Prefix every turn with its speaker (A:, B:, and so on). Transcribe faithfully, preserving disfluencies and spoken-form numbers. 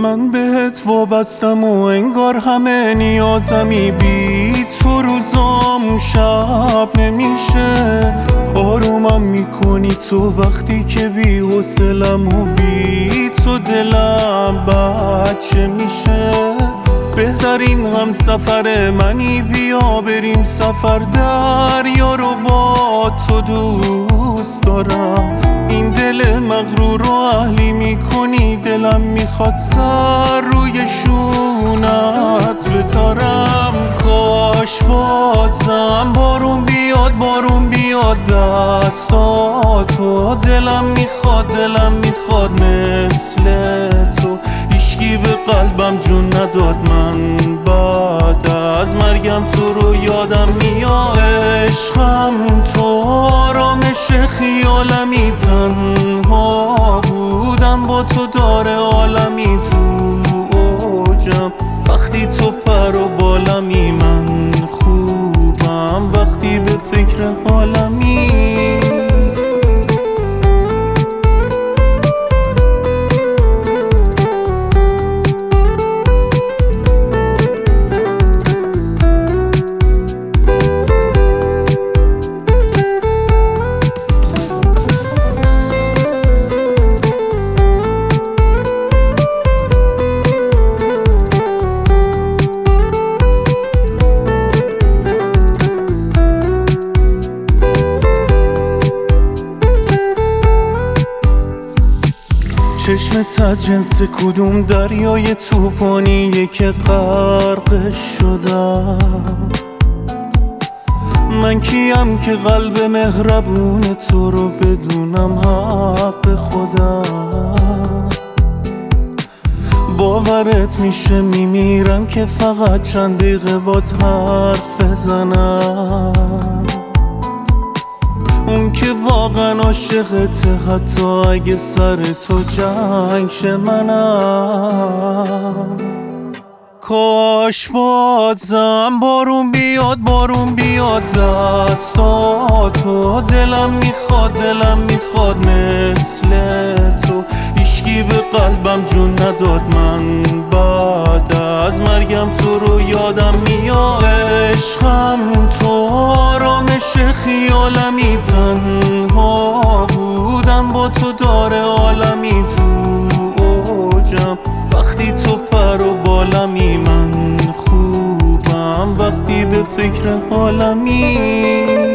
A: من بهت وابستم و انگار همه نیازمی، بی تو روزام شب نمیشه. آرومم میکنی تو وقتی که بی حوصلم و بی تو دلم بچه میشه. بهترین هم سفر منی، بیا بریم سفر، دریا رو با تو دوست دارم. این دل مغرور رو اهلی میکنی، دلم میخواد سر روی شونت بذارم. کاش بازم بارون بیاد، بارون بیاد دستاتو. دلم میخواد، دلم میخواد مثل تو. هیچکی به قلبم جون نداد، من بعد از مرگم تو رو یادم میاد. عشقم تو آرامش خیالمی، تنها بودم با تو داره عالمی. تو اوجم وقتی تو پر و بالمی، من خوبم وقتی به فکر حالمی. چشمت از جنس کدوم دریای طوفانیه که غرق شدم؟ من کیم که قلب مهربون تو رو بدونم حق خودم؟ باورت میشه میمیرم که فقط چند دقیقه بات حرف بزنم. اون که واقعا عاشقته حتی اگه سر تو جنگ شه منم. کاش بازم بارون بیاد، بارون بیاد دستاتو. دلم میخواد، دلم میخواد مثل تو. هیچکی به قلبم جون نداد، من بعد از مرگم تو رو یادم میاد. عشقم تو آرامش خیالمی، تنها بودم با تو داره عالمی. تو اوجم وقتی تو پر و بالمی، من خوبم وقتی به فکر حالمی.